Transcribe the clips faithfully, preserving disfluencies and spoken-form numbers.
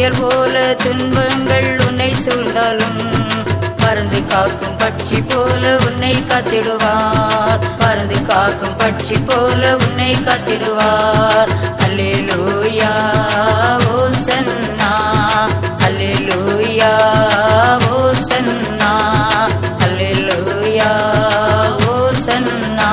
புயல் போல துன்பங்கள் உன்னை சூழ்ந்தாலும் பறந்து காக்கும் பட்சி போல உன்னை காத்திடுவார். பறந்து காக்கும் பட்சி போல உன்னை காத்திடுவார். அல்லேலூயா ஓசன்னா, அல்லேலூயா ஓசன்னா, அல்லேலூயா ஓசன்னா.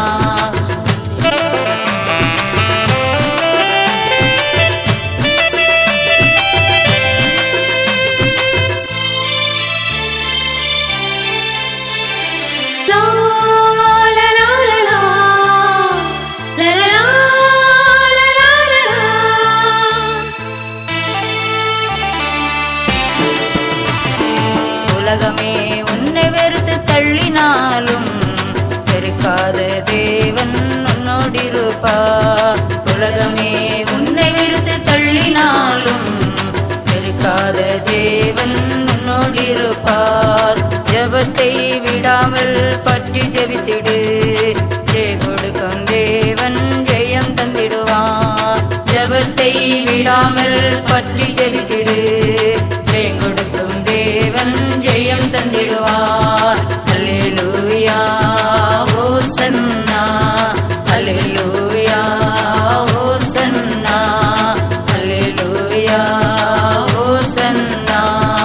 உலகமே உன்னை வெறுத்து தள்ளினாலும் வெறுக்காத தேவன் உன்னோடிருப்பார். உலகமே உன்னை வெறுத்து தள்ளினாலும் வெறுக்காத தேவன் உன்னோடிருப்பார். ஜெபத்தை விடாமல் பற்றி ஜெபித்திடு, ஜெய கொடுக்கும் தேவன் ஜெயம் தந்திடுவார். ஜெபத்தை விடாமல் பற்றி ஜெபித்திடு, ஜெயம் கொடுக்கும் தேவன் ஜெயம் தந்திடுவார். அல்லேலூயா ஓசன்னா, அல்லேலூயா ஓசன்னா, அல்லேலூயா ஓசன்னா.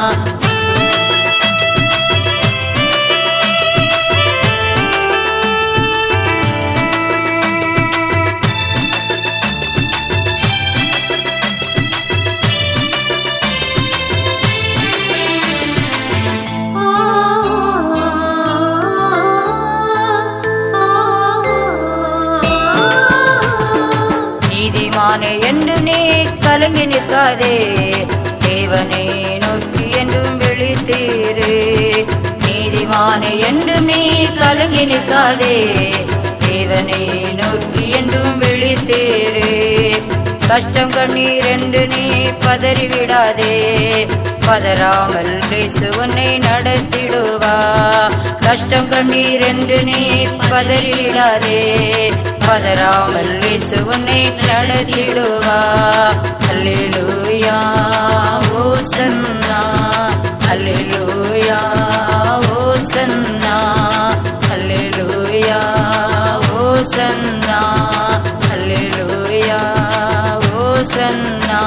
நீதிமானே என்று நீ கலங்கி நிற்காதே, தேவனை நோக்கி என்றும் விழித்தீரு. நீதிமானே என்று நீ கலங்கி நிற்காதே, தேவனை நோக்கி என்றும் விழித்தீரு. கஷ்டம் கண்ணீர் என்று நீ பதறிவிடாதே, பதறாமல் இயேசு உன்னை நடத்திடுவா. கஷ்டம் கண்ணீர் என்று நீ பதறிவிடாதே, பதறாமல் இயேசு உன்னை நடத்திடுவா. அல்லேலூயா ஓசன்னா, அல்லேலூயா ஓசன்னா, அல்லேலூயா ஓசன்னா, அல்லேலூயா ஓசன்னா.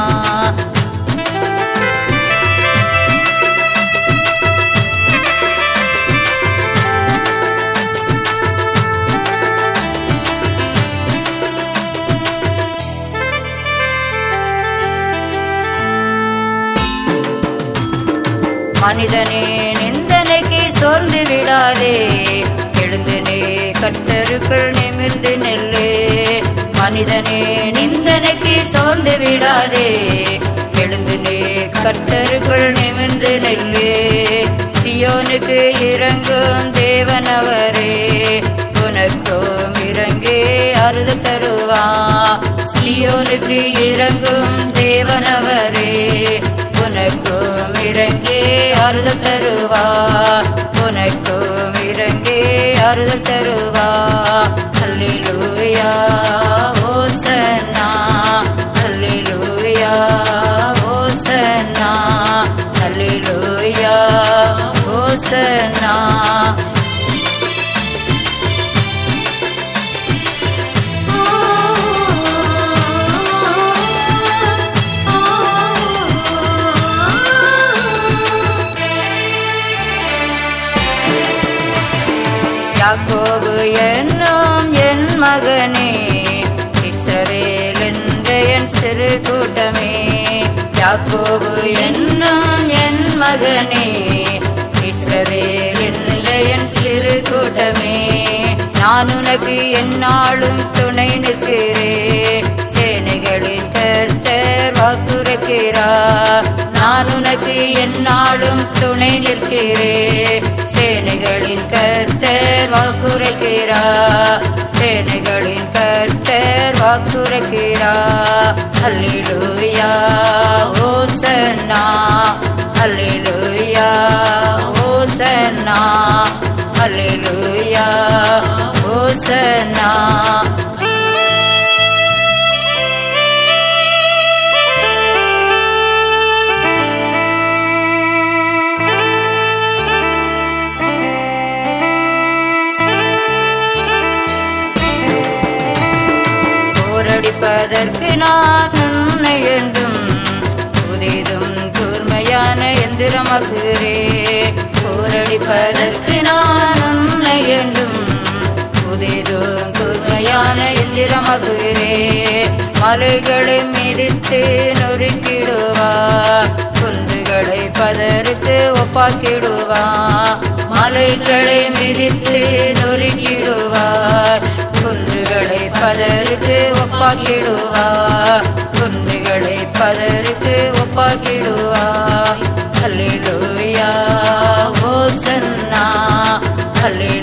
மனிதனே நிந்தனைக்கு சோர்ந்து விடாதே, எழுந்து நீ கர்த்தருக்குள் நிமிர்ந்து நெல்லு. மனிதனே நிந்தனைக்கு சோர்ந்து விடாதே, எழுந்து நீ கர்த்தருக்குள் நிமிர்ந்து நெல்லு. சியோனுக்கு இறங்கும் தேவனவரே, உனக்கும் இறங்கே அறுதல் தருவா. சியோனுக்கு இறங்கும் தேவனவரே, உனக்கும் இறங்கே அறுதல் தருவா. உனக்கும் இறங்கே அறுதல் தருவா. அல்லேலூயா ஓசன்னா, அல்லேலூயா ஓசன்னா, அல்லேலூயா ஓசன்னா. யாக்கோபு என்னும் என் மகனே, இஸ்ரவேல் என்ற என் சிறு கூட்டமே. யாக்கோபு என்னும் என் மகனே, இஸ்ரவேல் என்ற என் சிறு கூட்டமே. நான் உனக்கு எந்நாளும் துணை நிற்கிறேன், சேனைகளின் கர்த்தர் வாக்குரைக்கிறார். நான் உனக்கு எந்நாளும் துணை நிற்கிறேன், சேனைகளின் கர்த்தர் வாக்குரைக்கிறார். சேனைகளின் கர்த்தர் வாக்குரைக்கிறார். அல்லேலூயா ஓசன்னா, அல்லேலூயா ஓசன்னா, அல்லேலூயா ஓசன்னா. நான் உன்னை என்றும் புதிதும் கூர்மையான எந்திரமாக்குகிறே. போரடிப்பதற்கு நான் உன்னை என்றும் புதிதும் கூர்மையான எந்திரமாக்குகிறே. மலைகளை மிதித்து நொறுக்கிடுவார், குன்றுகளை பதறித்து ஒப்பாக்கிடுவார். மலைகளை மிதித்து நொறுக்கிடுவார், குன்றுகளை பதறித்து ஒப்பாக்கிடுவார். குன்றுகளை பதறித்து ஒப்பாக்கிடுவார். அல்லேலூயா ஓசன்னா, அல்லேலூயா